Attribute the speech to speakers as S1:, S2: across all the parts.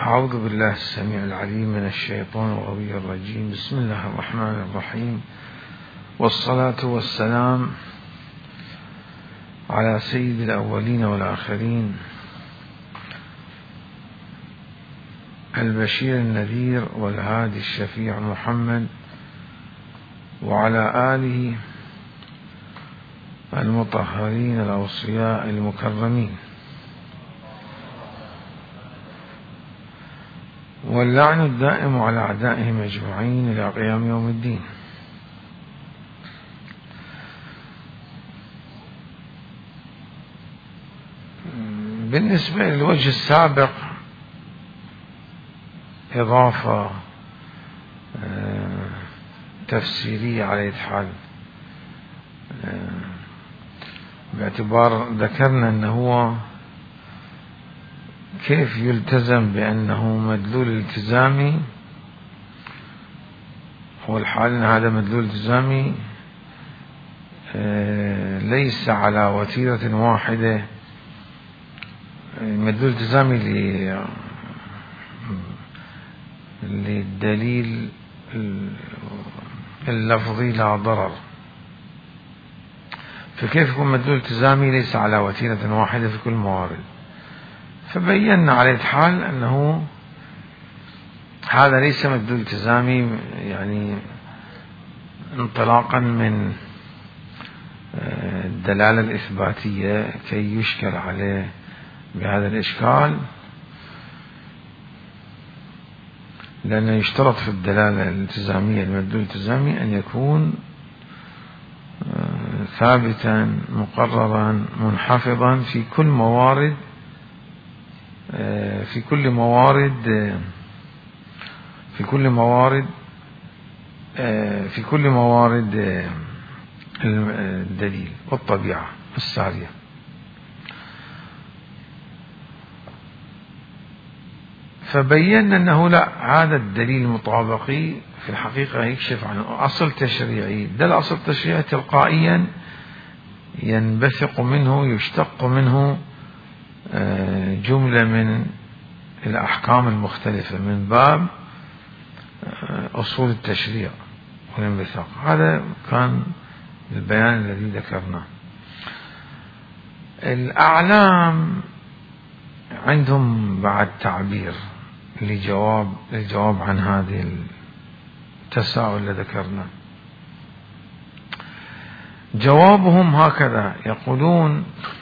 S1: أعوذ بالله السميع العليم من الشيطان الغوي الرجيم. بسم الله الرحمن الرحيم، والصلاة والسلام على سيد الأولين والآخرين، البشير النذير والهادي الشفيع محمد، وعلى آله المطهرين الأوصياء المكرمين، واللعن الدائم على أعدائهم أجمعين إلى قيام يوم الدين. بالنسبة للوجه السابق إضافة تفسيرية على الحال، باعتبار ذكرنا أنه هو كيف يلتزم بأنه مدلول التزامي، هو الحال أن هذا مدلول التزامي ليس على وتيرة واحدة. مدلول التزامي للدليل اللفظي لا ضرر، فكيف يكون مدلول التزامي ليس على وتيرة واحدة في كل موارد؟ فبينا على الحال أنه هذا ليس مدلول التزامي، يعني انطلاقا من الدلالة الإثباتية كي يشكل عليه بهذا الإشكال، لأنه يشترط في الدلالة الالتزامية المدلول الالتزامي أن يكون ثابتا مقررا منحفظا في كل موارد الدليل والطبيعة السارية. فبينا أنه لا، هذا الدليل المطابقي في الحقيقة يكشف عن أصل تشريعي، ده الأصل التشريعي تلقائيا ينبثق منه، يشتق منه جملة من الأحكام المختلفة من باب أصول التشريع والانبثاق. هذا كان البيان الذي ذكرناه. الأعلام عندهم بعد تعبير لجواب عن هذه التساؤل الذي ذكرناه. جوابهم هكذا يقولون،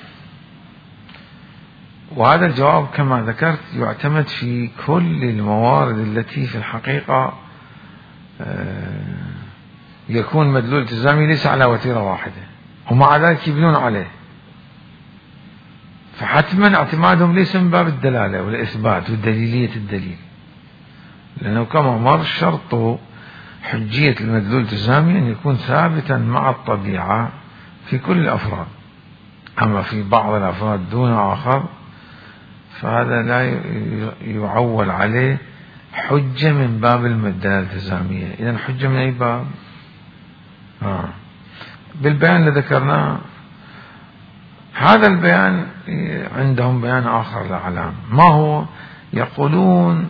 S1: وهذا الجواب كما ذكرت يعتمد في كل الموارد التي في الحقيقة يكون مدلول التزامي ليس على وتيرة واحدة، ومع ذلك يبنون عليه، فحتما اعتمادهم ليس من باب الدلالة والإثبات ودليلية الدليل، لأنه كما مر شرط حجية المدلول التزامي أن يكون ثابتا مع الطبيعة في كل الأفراد، أما في بعض الأفراد دون آخر فهذا لا يعول عليه حجة من باب الدلالة الالتزامية. إذن حجة من أي باب؟ بالبيان الذي ذكرناه. هذا البيان عندهم بيان آخر للأعلام، ما هو؟ يقولون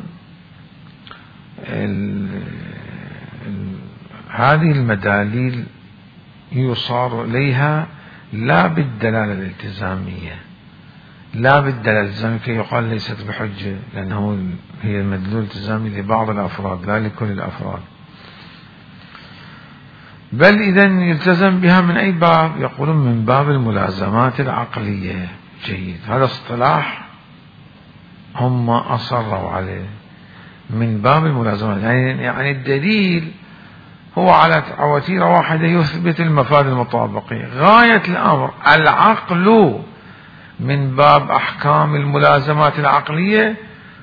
S1: هذه المداليل يصار إليها لا بالدلالة الالتزامية، لا بالدلالة الالتزامية كي يقال ليست بحجة، لأنه هي المدلول الالتزامي لبعض الأفراد لا لكل الأفراد، بل إذن يلتزم بها من أي باب؟ يقولون من باب الملازمات العقلية. جيد، هذا اصطلاح هم أصروا عليه، من باب الملازمات، يعني الدليل هو على وتيرة واحدة يثبت المفاد المطابقي. غاية الأمر العقل من باب أحكام الملازمات العقلية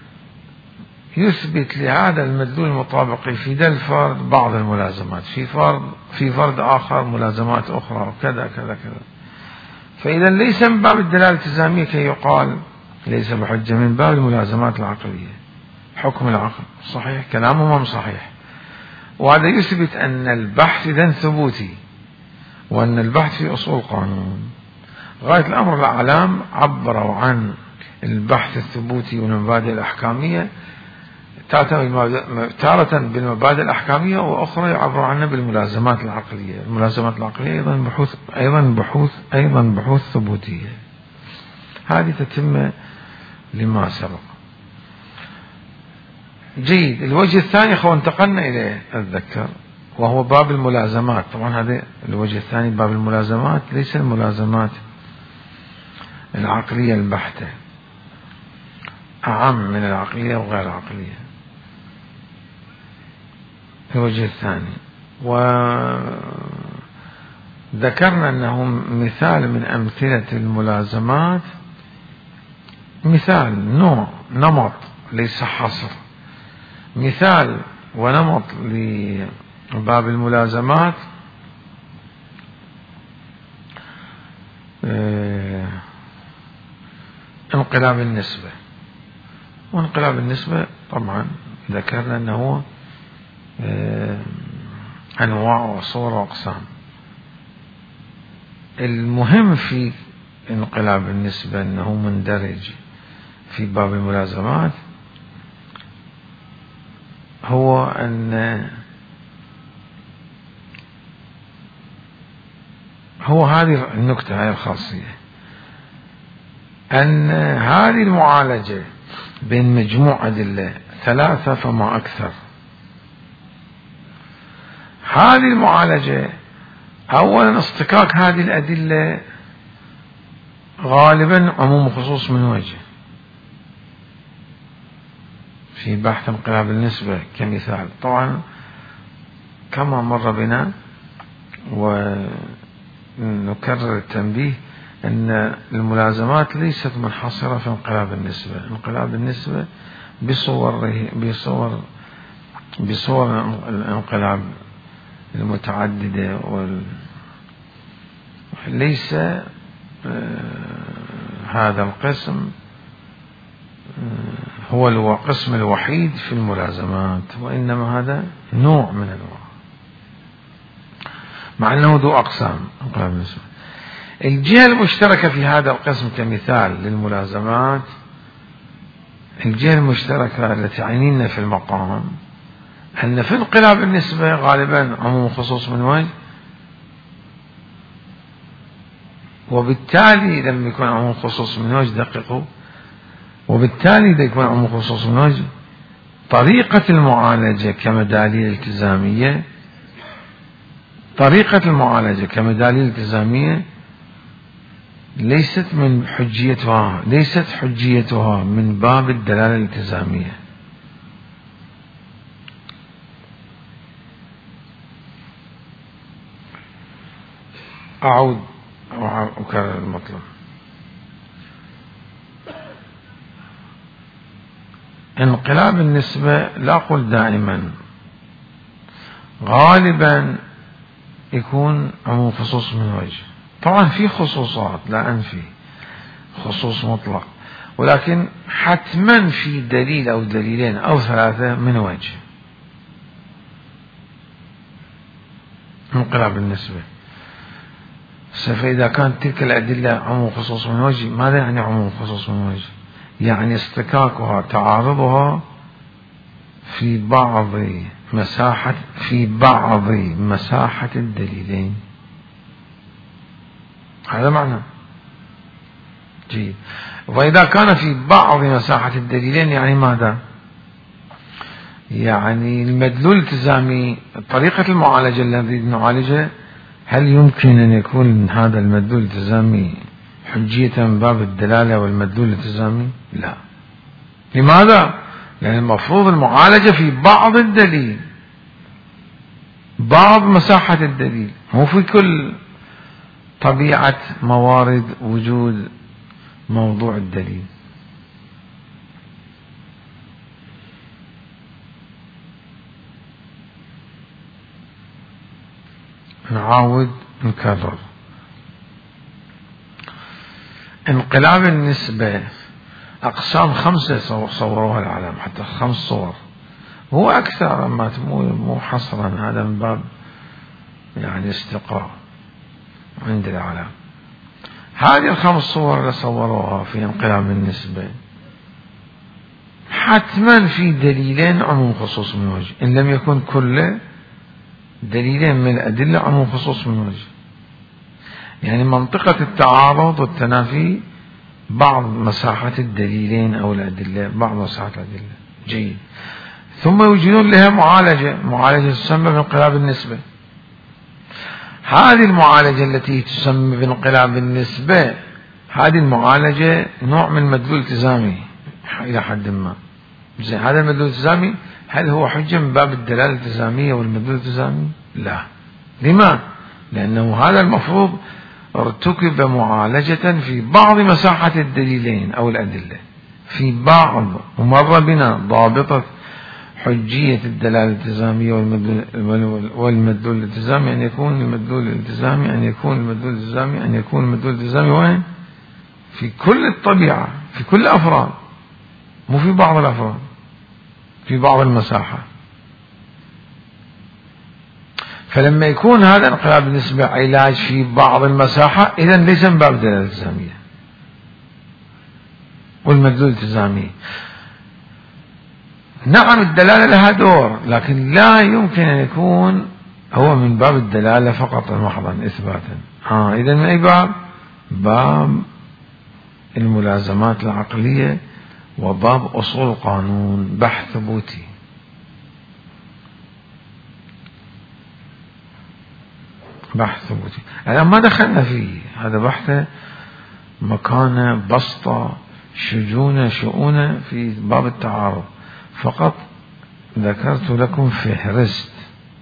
S1: يثبت لهذا المدلول المطابقي في ذا الفرد بعض الملازمات، في فرد آخر ملازمات أخرى، وكذا كذا كذا. فإذا ليس من باب الدلالة الالتزامية كي يقال ليس بحجة، من باب الملازمات العقلية، حكم العقل. صحيح، كلامهم صحيح، وهذا يثبت أن البحث إذن ثبوتي، وأن البحث في أصول قانون. غاية الأمر الأعلام عبروا عن البحث الثبوتي والمبادئ الأحكامية تارة بالمبادئ الأحكامية وأخرى يعبر عنها بالملازمات العقلية. الملازمات العقلية أيضا بحوث ثبوتية. هذه تتم لما سبق. جيد. الوجه الثاني انتقلنا إليه أتذكر، وهو باب الملازمات. طبعا هذا الوجه الثاني باب الملازمات، ليس الملازمات العقلية البحتة، أعم من العقلية وغير العقلية. الوجه الثاني، وذكرنا أنه مثال من أمثلة الملازمات، مثال نوع نمط ليس حصر، مثال ونمط لباب الملازمات انقلاب النسبة. وانقلاب النسبة طبعا ذكرنا أنه أنواع وصور وأقسام. المهم في انقلاب النسبة أنه مندرج في باب الملازمات، هو أن هو هذه النكتة، هذه الخاصية، أن هذه المعالجة بين مجموع أدلة 3 فما أكثر، هذه المعالجة أولا اصطكاك هذه الأدلة غالبا عموم وخصوص من وجه في بحث انقلاب النسبة كمثال. طبعا كما مر بنا، ونكرر التنبيه أن الملازمات ليست منحصرة في انقلاب النسبة. انقلاب النسبة بصور الانقلاب المتعددة، ليس هذا القسم هو القسم الوحيد في الملازمات، وإنما هذا نوع من أنواع، مع أنه ذو أقسام. انقلاب النسبة الجهة المشتركة في هذا القسم كمثال للملازمات، الجهة المشتركة التي عنينا في المقام، أن في انقلاب النسبة غالبا عموم خصوص من وجه، وبالتالي لما يكون عموم خصوص من وجه دققوا، وبالتالي إذا يكون عموم خصوص من وجه، طريقة المعالجة كمداليل التزامية، طريقة المعالجة كمداليل التزامية ليست حجيتها من باب الدلالة الالتزامية. أعود وأكرر المطلب. انقلاب النسبة لا أقول دائما، غالبا يكون عموم خصوص من وجه. طبعا في خصوصات، لا أنفي خصوص مطلق، ولكن حتما في دليل أو دليلين أو 3 من وجه انقلاب النسبة. فإذا كانت تلك الأدلة عموم خصوص من وجه، ماذا يعني عموم خصوص من وجه؟ يعني اصطكاكها، تعارضها في بعض مساحة الدليلين، هذا معنى. جيد. وإذا كان في بعض مساحة الدليلين يعني ماذا؟ يعني المدلول الالتزامي، طريقة المعالجة التي نعالجها، هل يمكن أن يكون هذا المدلول الالتزامي حجية من باب الدلالة والمدلول الالتزامي؟ لا. لماذا؟ لأن المفروض المعالجة في بعض الدليل، بعض مساحة الدليل، مو في كل طبيعة موارد وجود موضوع الدليل. نعاود نكرر. انقلاب النسبة أقسام 5 صوروها العالم، حتى 5 صور، هو أكثر، أما مو حصرا، هذا من باب يعني استقراء عند العالم. هذه ال5 صور اللي صوروها في انقلاب النسبة حتما في دليلين عموم خصوص من وجه، إن لم يكن كل دليلين من الأدلة عموم خصوص من وجه. يعني منطقة التعارض والتنافي بعض مساحة الدليلين أو الأدلة، بعض مساحة الأدلة. جيد. ثم يوجدون لها معالجة تسمى بانقلاب النسبة. هذه المعالجة التي تسمى بانقلاب النسبة، هذه المعالجة نوع من مدلول التزامي إلى حد ما. هذا المدلول الالتزامي هل هو حجة من باب الدلالة الالتزامية والمدلول الالتزامي؟ لا. لما؟ لأنه هذا المفروض ارتكب معالجة في بعض مساحة الدليلين أو الأدلة، في بعض، ومر بنا ضابطة حجية الدلالة الالتزامية والمدلول الالتزامي، أن يكون المدلول الالتزامي وين؟ في كل الطبيعة، في كل الأفراد، مو في بعض الأفراد، في بعض المساحة. فلما يكون هذا انقلاب النسبة علاج في بعض المساحة، إذن ليس من باب الدلالة الالتزامية والمدلول الالتزامي. نعم الدلالة لها دور، لكن لا يمكن أن يكون هو من باب الدلالة فقط محضا إثباتا. إذن من أي باب؟ باب الملازمات العقلية وباب أصول القانون، بحث ثبوتي. الآن ما دخلنا فيه، هذا بحث مكانه، بسطة، شؤونه في باب التعارض. فقط ذكرت لكم فهرست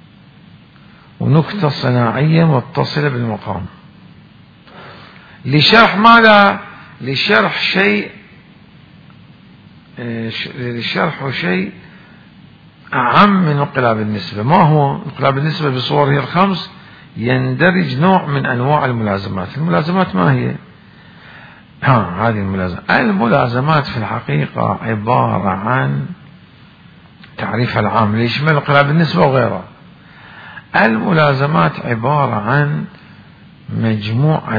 S1: ونكتة صناعية متصلة بالمقام لشرح ماذا؟ لشرح شيء أعم من انقلاب النسبة. ما هو انقلاب النسبة بصوره الخمس؟ يندرج نوع من أنواع الملازمات. الملازمات ما هي؟ هذه الملازمات في الحقيقة عبارة عن تعريف العام ليشمل انقلاب النسبة وغيره. الملازمات عبارة عن مجموعة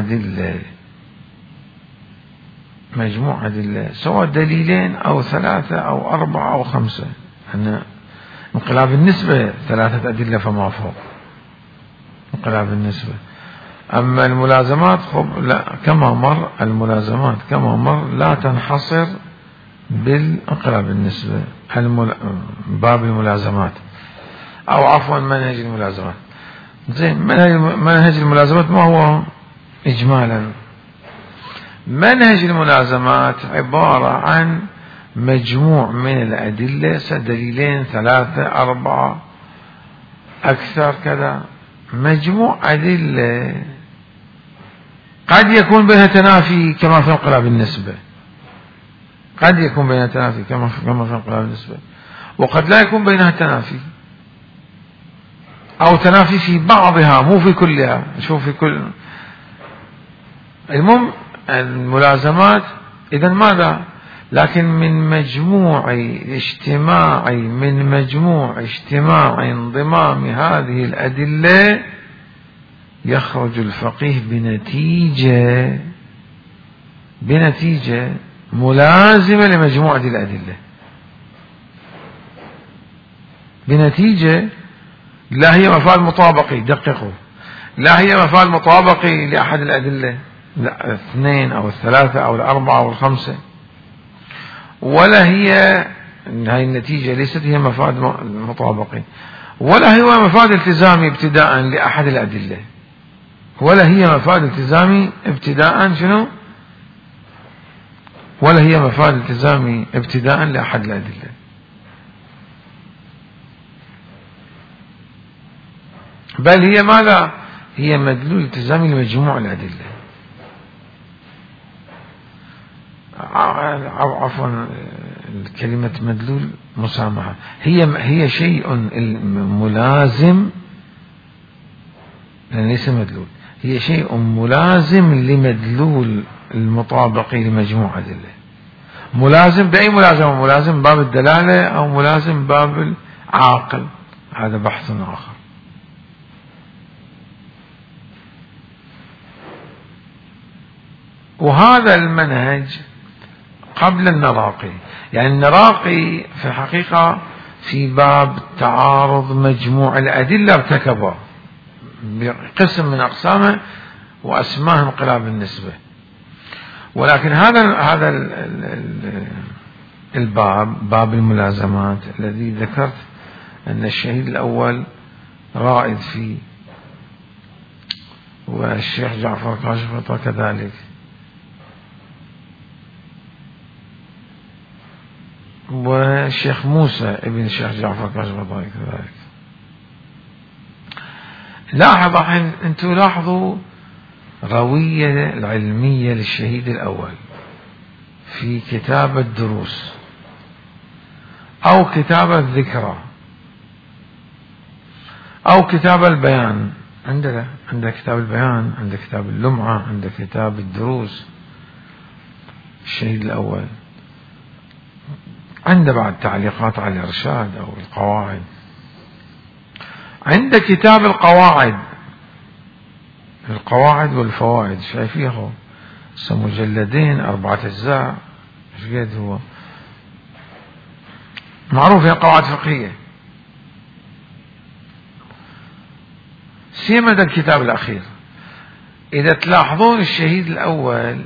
S1: أدلة، سواء دليلين أو 3 أو 4 أو 5. أن انقلاب النسبة 3 أدلة فما فوق انقلاب النسبة. أما الملازمات لا، كما مر الملازمات لا تنحصر بالانقلاب النسبة. باب الملازمات أو عفوا منهج الملازمات. زين، منهج الملازمات ما هو إجمالا؟ منهج الملازمات عبارة عن مجموع من الأدلة، دليلين 3 4 أكثر كذا، مجموع أدلة قد يكون بينها تنافي كما في انقلاب النسبة، قد يكون بينها تنافي كما في انقلاب النسبة، وقد لا يكون بينها تنافي أو تنافي في بعضها مو في كلها. شوف في كل المهم الملازمات إذن ماذا؟ لكن من مجموع اجتماع انضمام هذه الأدلة يخرج الفقيه بنتيجة ملازمة لمجموعة الأدلة، بنتيجة لا هي مفعول مطابقي، دققوا، لا هي مفعول مطابقي لأحد الأدلة، لا 2 أو 3 أو 4 أو 5، ولا هي هاي النتيجة ليست هي مفاد مطابقي، ولا هي مفاد التزامي ابتداء لأحد الأدلة، ولا هي مفاد التزامي ابتداء شنو؟ ولا هي مفاد التزامي ابتداء لأحد الأدلة. بل هي ماذا؟ هي مدلول التزامي لمجموع الأدلة. عفوا كلمة مدلول مسامحة، هي شيء ملازم، ليس مدلول، هي شيء ملازم لمدلول المطابقي لمجموعة أدلة. ملازم بأي ملازمة؟ ملازم باب الدلالة أو ملازم باب العاقل؟ هذا بحث آخر. وهذا المنهج قبل النراقي. يعني النراقي في الحقيقة في باب تعارض مجموع الأدلة ارتكبه بقسم من أقسامه وأسماه انقلاب النسبة. ولكن هذا الباب، باب الملازمات الذي ذكرت أن الشهيد الأول رائد فيه، والشيخ جعفر كاشف الغطاء كذلك، والشيخ موسى ابن الشيخ جعفر كاشف الغطاء كذلك. لاحظ الحين انتم لاحظوا روية العلمية للشهيد الأول في كتاب الدروس أو كتاب الذكرى أو كتاب البيان. عندنا كتاب البيان، عند كتاب اللمعة، عند كتاب الدروس الشهيد الأول، عنده بعد تعليقات على الإرشاد أو القواعد، عند كتاب القواعد والفوائد، شايفيه مجلدين 4 أجزاء، ايش قد هو معروف هي قواعد فقهية. سيما هذا الكتاب الأخير، إذا تلاحظون الشهيد الأول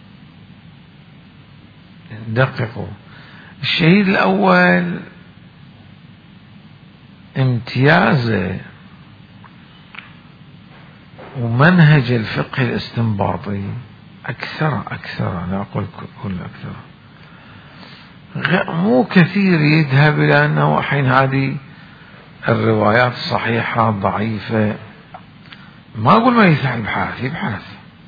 S1: دققوا، الشهيد الأول امتيازه ومنهج الفقه الاستنباطي أكثر، لا أقول كل أكثر، مو كثير يذهب إلى أنه حين هذه الروايات الصحيحة ضعيفة. ما أقول ما يفتح البحث، يبحث،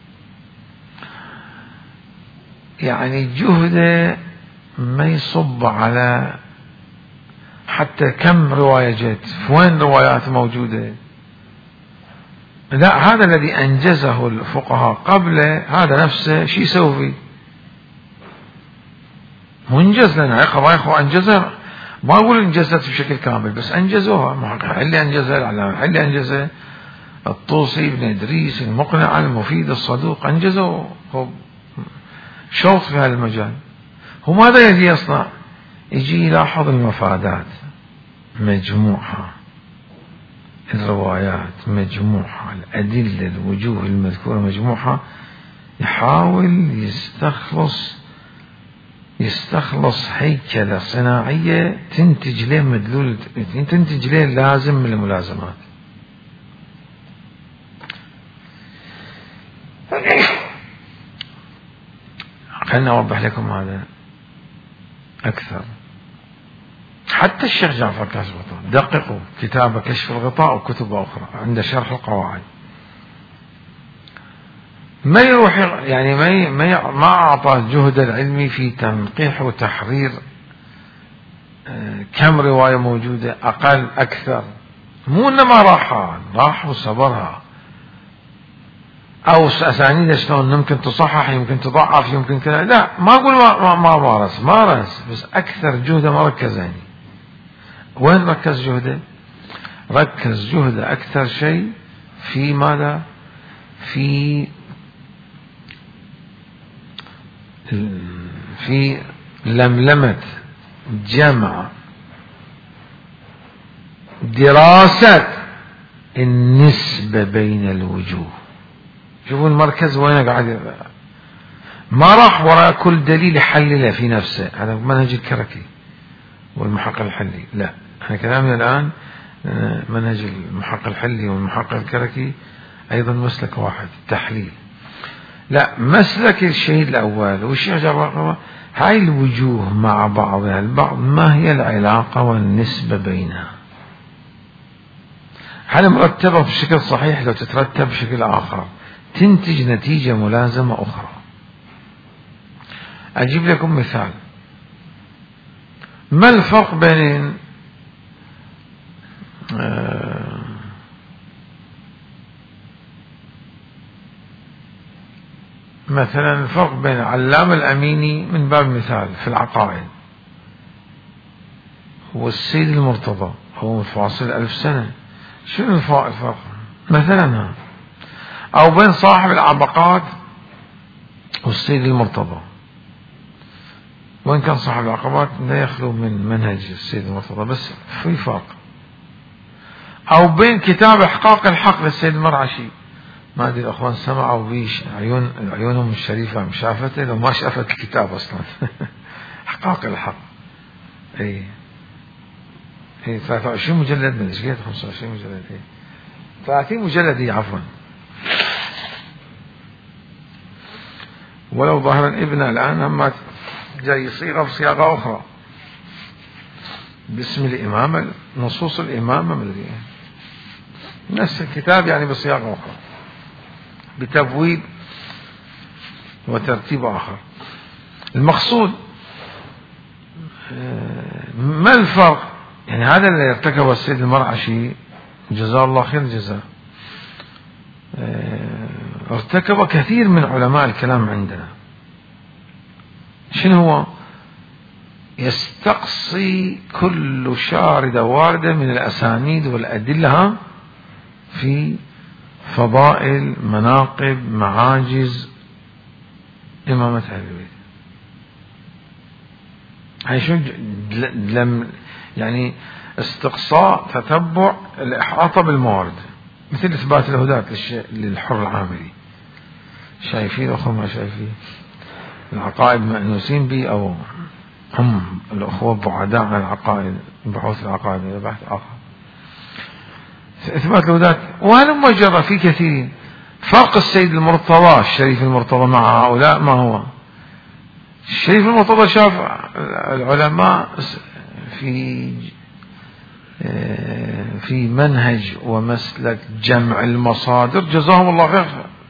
S1: يعني جهده ما يصب على حتى كم رواية جت، وين روايات موجودة. لا، هذا الذي أنجزه الفقهاء قبله هذا نفسه شي يسوي فيه، منجز لنا قضايا أنجزها. ما أقول انجزت بشكل كامل، بس أنجزوها. اللي أنجزها العلامة، اللي أنجزها الطوسي، ابن إدريس، المقنع، المفيد، الصدوق، أنجزوا شوط في هذا المجال. هو ماذا يجي يصنع؟ يجي يلاحظ المفادات مجموعها، الروايات مجموعها، الأدلة الوجوه المذكورة مجموعها، يحاول يستخلص هيكلة صناعية تنتج له مدلول، تنتج له لازم من الملازمات. خلنا أوضح لكم هذا أكثر. حتى الشيخ جعفر كاشف الغطاء، دققوا كتاب كشف الغطاء وكتب أخرى عند شرح القواعد، ما يروح يعني ما أعطى جهد العلمي في تنقيح وتحرير كم رواية موجودة، أقل أكثر، مو إنما راح وصبرها، أو أسانيد شلون يمكن تصحح، يمكن تضعف، يمكن كذا. لا، ما أقول ما مارس، بس أكثر جهده ما ركز. يعني وين ركز جهده؟ ركز جهده أكثر شيء في ماذا؟ في لملمة جمع دراسة النسبة بين الوجوه. شوفوا المركز وين قاعد، ما راح وراء كل دليل يحلله في نفسه، هذا منهج الكركي والمحقق الحلي. لا، احنا كلامنا الآن منهج المحقق الحلي والمحقق الكركي أيضا مسلك واحد، التحليل. لا، مسلك الشهيد الأول والشيخ جعفر، هاي الوجوه مع بعضها البعض، ما هي العلاقة والنسبة بينها؟ هل مرتبة بشكل صحيح؟ لو تترتب بشكل آخر تنتج نتيجة ملازمة أخرى. أجيب لكم مثال. ما الفرق بين مثلا الفرق بين علام الأميني من باب المثال في العقائد والسيد المرتضى، هو متفاصل 1000 سنة، شنو الفرق مثلا؟ أو بين صاحب العبقات والسيد المرتضى، وإن كان صاحب العقبات لا يخلو من منهج السيد المرتضى، بس في فرق. أو بين كتاب إحقاق الحق للسيد المرعشي، ما أدري الأخوان سمعوا بيش، عيونهم الشريفة مش شافته لو ما شافت الكتاب أصلا. إحقاق الحق، إيه 23 مجلد من إيش 25 مجلد، 30 مجلد عفوا. ولو ظهر ابن الآن أما جاي يصيغ بصياغة أخرى باسم الإمامة، نصوص الإمامة مدري نفس الكتاب يعني بصياغة أخرى بتبويب وترتيب آخر. المقصود ما الفرق؟ يعني هذا اللي ارتكبه السيد المرعشي جزاه الله خير الجزاء، ارتكب كثير من علماء الكلام عندنا. شنو هو؟ يستقصي كل شاردة واردة من الأسانيد والأدلة في فضائل مناقب معاجز إمامة أهل البيت. هاي شو يعني استقصاء تتبع الإحاطة بالموارد، مثل إثبات الهداة للحر العامري. شايفين أخوة ما شايفين؟ العقائد مأنوسين به أو هم الأخوة بعداء عن العقائد، بحوث العقائد إلى بحث آخر. إثبات الهداة وهلم جرى في كثيرين. فرق السيد المرتضى الشريف المرتضى مع هؤلاء ما هو؟ الشريف المرتضى شاف العلماء في منهج ومسلك جمع المصادر جزاهم الله خير،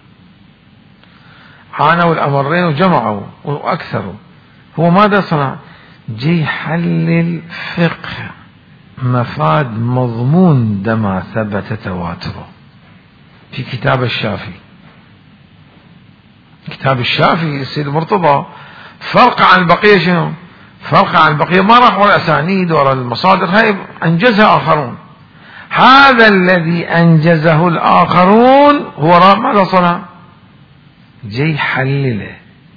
S1: عانوا الأمرين وجمعوا وأكثروا. هو ماذا صنع؟ جي حلل فقه مفاد مضمون دما ثبت تواتره في كتاب الشافي. كتاب الشافي السيد المرتضى فرق عن البقية. شنو فرق عن البقية؟ ما راح ولا أسانيد ولا المصادر، هاي أنجزها آخرون. هذا الذي أنجزه الآخرون هو ماذا صنع؟ جاي حلله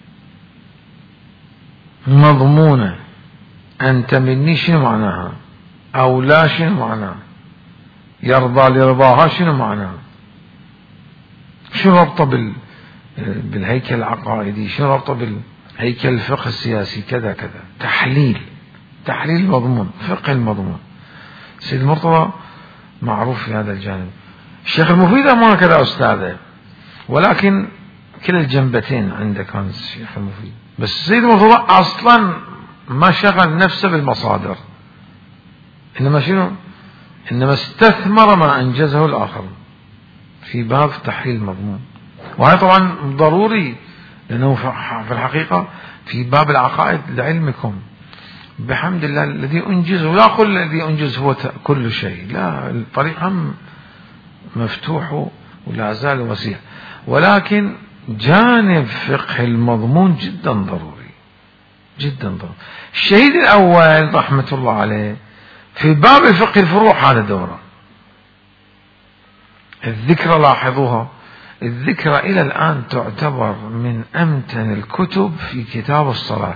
S1: مضمونة، أنت مني شنو معناها، أو لا شنو معناها، يرضى لرضاها شنو معناها، شنو ربطه بالهيكل العقائدي، شنو ربطه بالهيكل الفقه السياسي، كذا كذا. تحليل المضمون، فقه المضمون. سيد المرتضى معروف في هذا الجانب. الشيخ المفيد ما كذا أستاذه، ولكن كلا الجنبتين عندك كان الشيخ المفيد. بس السيد المرتضى أصلا ما شغل نفسه بالمصادر، إنما شنو؟ إنما استثمر ما أنجزه الآخر في باب تحليل المضمون. وهذا طبعا ضروري، لأنه في الحقيقة في باب العقائد لعلمكم بحمد الله الذي أنجز، ولا أقول الذي أنجز هو كل شيء، لا، الطريق هم مفتوح ولا زال وسيع، ولكن جانب فقه المضمون جدا ضروري، جدا ضروري. الشهيد الأول رحمة الله عليه في باب فقه الفروع هذا دوره. الذكرى لاحظوها، الذكرى إلى الآن تعتبر من أمتن الكتب في كتاب الصلاة.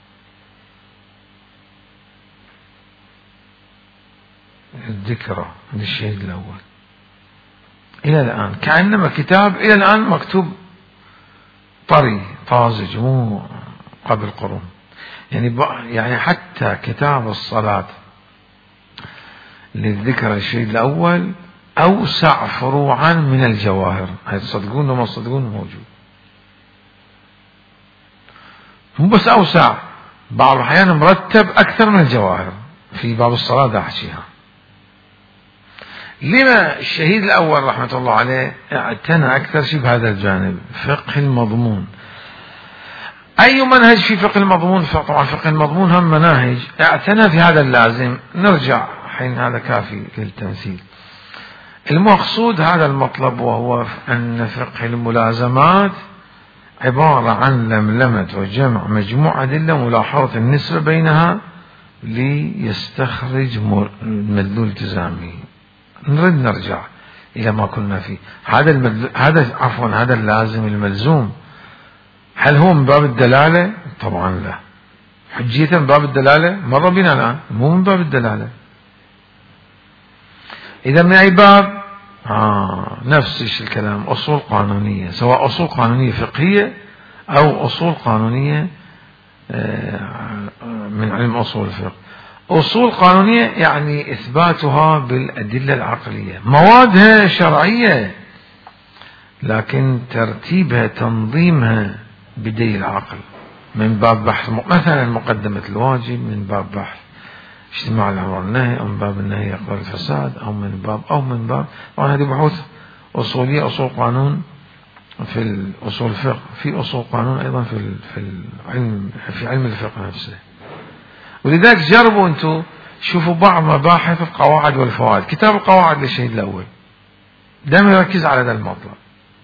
S1: الذكرى للشهيد الأول إلى الآن كأنما كتاب إلى الآن مكتوب طري طازج، مو قبل قرون. يعني حتى كتاب الصلاة للذكرى للشهيد الأول أوسع فروعا من الجواهر. هاي تصدقون وما تصدقون موجود، مو بس أوسع، بعض الأحيان مرتب أكثر من الجواهر في باب الصلاة. دا أحكيها. لما الشهيد الأول رحمة الله عليه اعتنى أكثر شيء بهذا الجانب، فقه المضمون. أي منهج في فقه المضمون؟ طبعا فقه المضمون هم مناهج، اعتنى في هذا اللازم. نرجع حين هذا كافي للتمثيل. المقصود هذا المطلب، وهو أن فقه الملازمات عبارة عن لملمة وجمع مجموعة أدلة، ملاحظة النسبة بينها ليستخرج مدلول التزامي. نريد نرجع إلى ما كنا فيه. هذا اللازم الملزوم، هل هو من باب الدلالة؟ طبعا لا. حجية من باب الدلالة مر بنا الآن، مو من باب الدلالة. إذا من أي باب؟ نفس الكلام، أصول قانونية، سواء أصول قانونية فقهية أو أصول قانونية من علم أصول الفقه. أصول قانونية يعني إثباتها بالأدلة العقلية، موادها شرعية لكن ترتيبها تنظيمها بدليل العقل، من باب بحث مثلا مقدمة الواجب، من باب بحث اجتماع الأمر والنهي، أو من باب النهي يقبل الفساد، أو من باب وهذه بحوث أصولية، أصول قانون في أصول الفقه، في أصول قانون أيضا في علم الفقه نفسه. ولذلك جربوا أنتم شوفوا بعض مباحث القواعد والفوائد، كتاب القواعد للشهيد الأول دائما يركز على هذا المطلب،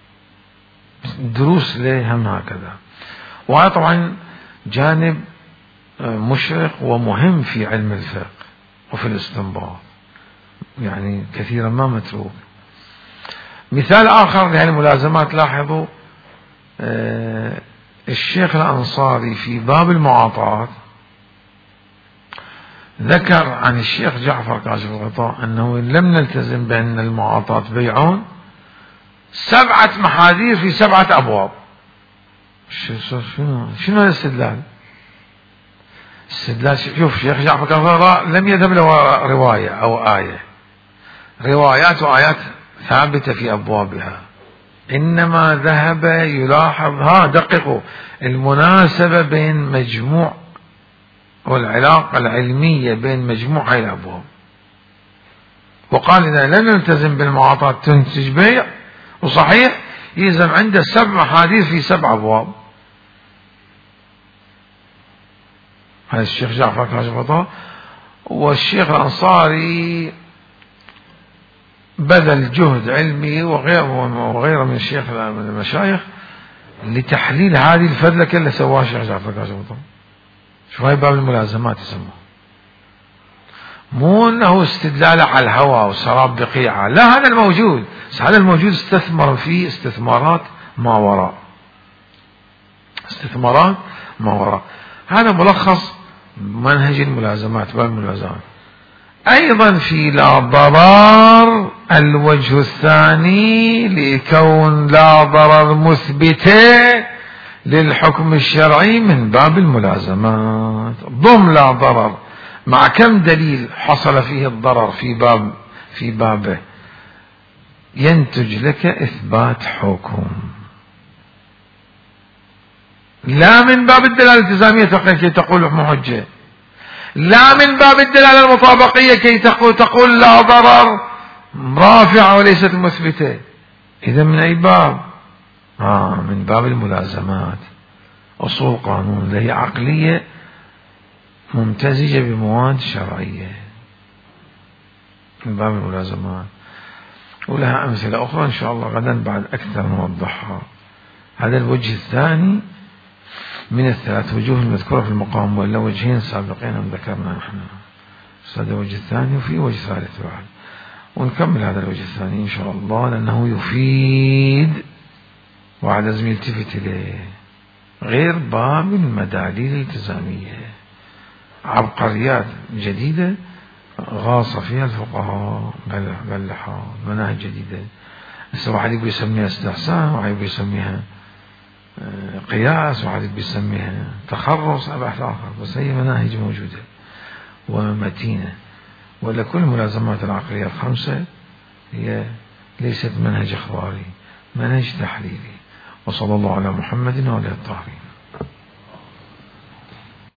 S1: دروس له هم هكذا. وهذا طبعا جانب مشرق ومهم في علم الفقه وفي الاستنباط، يعني كثيرا ما متروك. مثال آخر لهذه الملازمات، لاحظوا الشيخ الأنصاري في باب المعاطات ذكر عن الشيخ جعفر كاشف الغطاء أنه لم نلتزم بأن المعاطات بيعون 7 محاذير في 7 أبواب. شنو الاستدلال؟ استدلال شوف الشيخ جعفر كاشف الغطاء لم يذهب له رواية أو آية، روايات وآيات ثابتة في أبوابها، إنما ذهب يلاحظ دققوا المناسبة بين مجموع والعلاقة العلمية بين مجموع هاي الأبواب، وقال إذا لم يلتزم بالمعاطات تنتج بيع، وصحيح يلزم عنده 7 محاذير في 7 أبواب. هذا الشيخ جعفر كاشف الغطاء. والشيخ الأنصاري بذل جهد علمي وغيره من الشيخ من المشايخ لتحليل هذه الفذلكة اللي سواها الشيخ جعفر كاشف الغطاء. شو هاي باب الملازمات يسموه، مو انه استدلال على الهوى وسراب بقيعة، لا، هذا الموجود، هذا الموجود استثمر فيه استثمارات ما وراء. هذا ملخص منهج الملازمات، باب الملازمات. أيضا في لا ضرر الوجه الثاني لكون لا ضرر مثبتة للحكم الشرعي من باب الملازمات، ضم لا ضرر مع كم دليل حصل فيه الضرر في بابه ينتج لك إثبات حكم، لا من باب الدلالة الالتزامية كي تقول حكم حجة، لا من باب الدلالة المطابقية كي تقول لا ضرر رافعة وليست مثبتة. إذا من أي باب؟ من باب الملازمات، أصول قانون اللي هي عقلية ممتزجة بمواد شرعية، من باب الملازمات. ولها أمثلة أخرى إن شاء الله غدا بعد أكثر نوضحها. هذا الوجه الثاني من ال3 وجوه المذكورة في المقام، وإلا وجهين سابقين ذكرنا نحن. هذا الوجه الثاني وفي وجه ثالث بعد، ونكمل هذا الوجه الثاني إن شاء الله لأنه يفيد وعد لازم يلتفت إليه، غير باب المداليل الالتزامية، عبقريات جديدة غاصة فيها الفقهاء بلحوا مناهج جديدة. هسه واحد يبي يسميها استحسان، واحد يبي يسميها قياس، واحد يبي يسميها تخرص، بحث آخر، بس هي مناهج موجودة ومتينة. ولا كل الملازمات العقلية ال5 هي ليست منهج إخباري، منهج تحليلي. وصلى الله على محمد وعلى الطاهرين.